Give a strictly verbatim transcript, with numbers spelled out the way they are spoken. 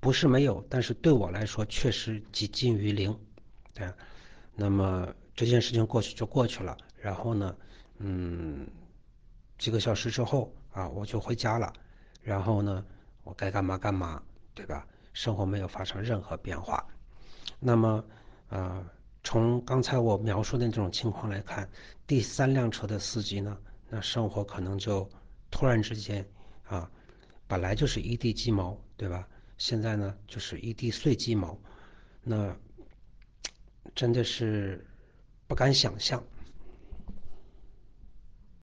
不是没有，但是对我来说确实几近于零。对，那么这件事情过去就过去了，然后呢，嗯，几个小时之后啊，我就回家了，然后呢，我该干嘛干嘛，对吧？生活没有发生任何变化。那么，呃，从刚才我描述的这种情况来看，第三辆车的司机呢，那生活可能就突然之间啊，本来就是一地鸡毛，对吧？现在呢，就是一地碎鸡毛，那真的是不敢想象。